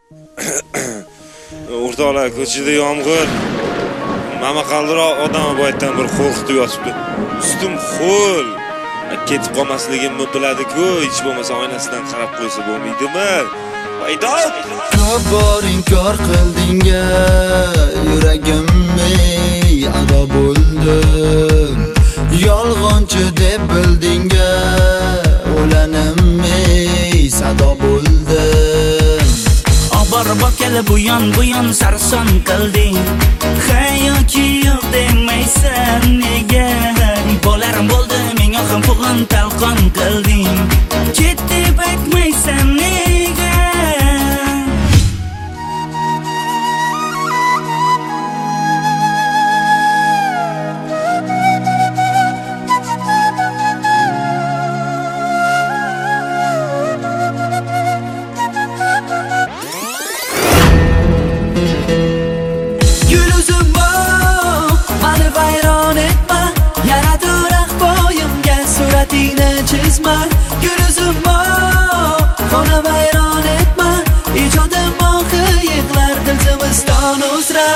O'rtoqlar, ko'chada yomg'ir. Mama qaldiroq odam boyatdan bir qo'rqitib yotibdi. Ustim ho'l. Ketib qolmasligimni biladi-ku, hech bo'lmasa oynasidan qarab qo'ysa bo'lmaydimi? Haydot! Ko'p bor inkor qildinga, yuragimni ado bo'ldim. Yolg'onchi deb bildinga, o'lanimni sado bo'ldim. Borib kelib bu yon sarson qilding. Hayoki yo'q demaysan nega? Bolarim bo'ldi, menga ham pug'in talqon qilding. Ket deb aytmaysan nega? Chizma, yuruzimmo, xona vayron etma. Ijodim mohi yig'lar dil zimiston uzra.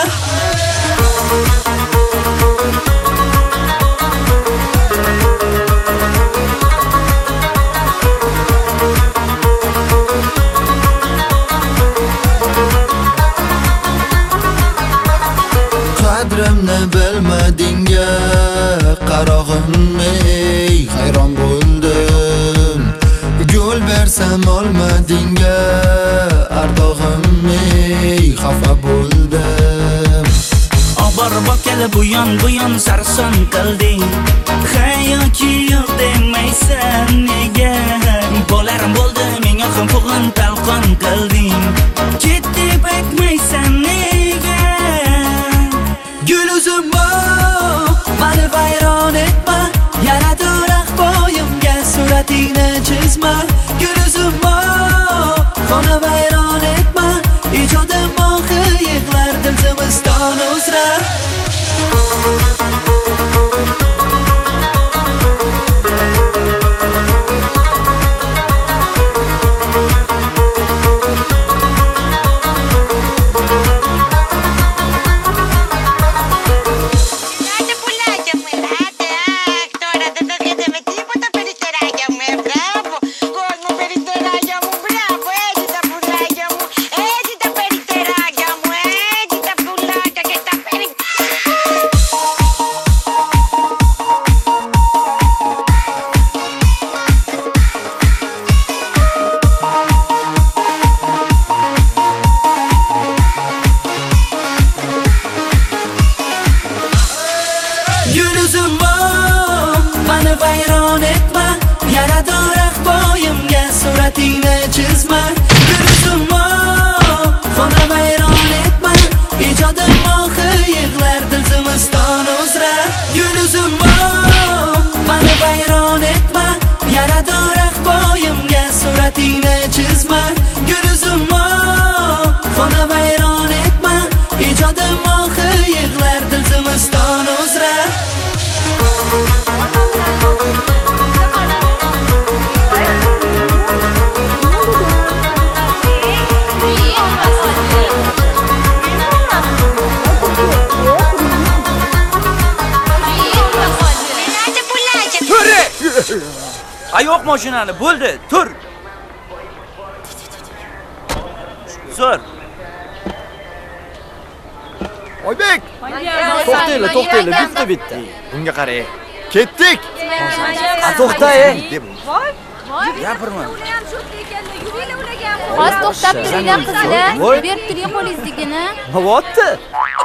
Qadrimni bilmadinga, qarog'imni hayron bo'ldim. Yo'l bersam olmadinga, ardog'imni xafa bo'ldim. Borib kelib bu yon sarson qilding. Hayoki yo'q demaysan nega? Bolarim bo'ldi, menga ham pug'in talqon qilding. Ket deb aytmaysan nega? Guluzimmo, mani vayron etma. Yaratur ahvoyimga suratingni chizma. Guluzimmo, xona vayron etma. Ijodim mohi yig'lar dil zimiston uzra. Guluzimmo, mani vayron etma. Yaratur ahvoyimga suratingni chizma. Guluzimmo, xona vayron etma. Ijodim mohi yig'lar dil zimiston uzra. Guluzimmo, mani vayron etma. Yaratur ahvoyimga suratingni chizma. Guluzimmo, xona vayron etma. Ijodim mohi yig'lar dil zimiston uzra. Ayoq mashinani bo'ldi, tur. Zo'r. Oybek! To'xtanglar, bitta. Bunga qarang. Ketdik. To'xtang. Voy. Gapirma. Hozir to'xtab turinglar qizlar. Berib turing qo'lingiznikini. Nima bo'pti?